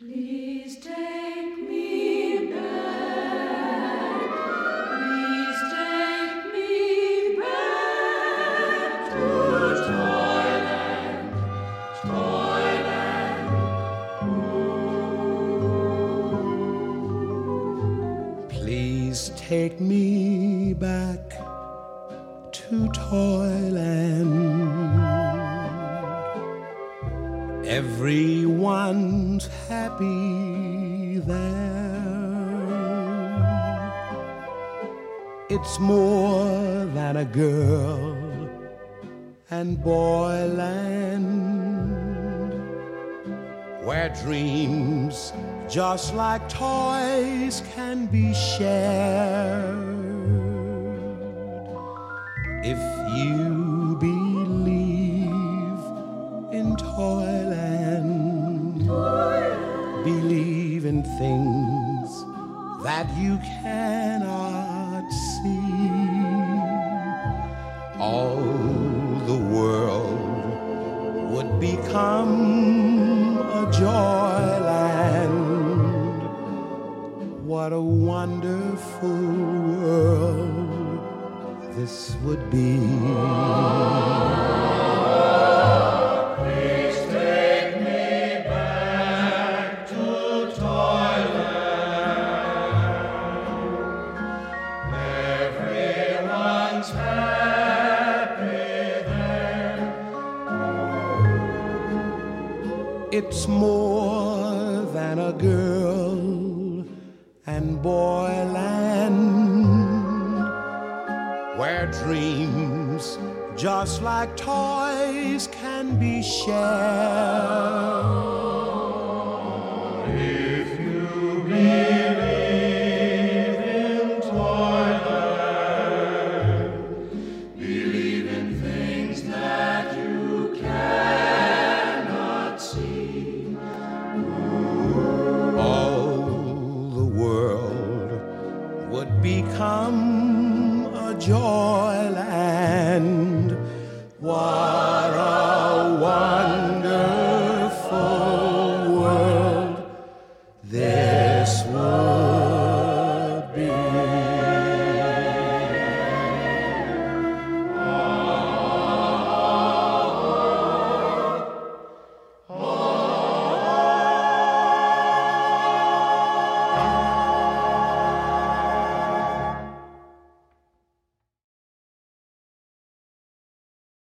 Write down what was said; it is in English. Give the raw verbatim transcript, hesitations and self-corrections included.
Please take me back. Please take me back to Toyland, Toyland. Ooh. Please take me back to Toyland. Everyone's happy there. It's more than a girl and boy land, where dreams just like toys can be shared. If you believe in Toyland, Toyland, believe in things that you cannot see, all the world would become a joyland. What a wonderful world this would be. Please take me back to Toyland. Everyone's happy there. It's more than a girl and boy land, where dreams just like toys can be shared. If you believe in Toyland, believe in things that you cannot see, all the world would become a joy.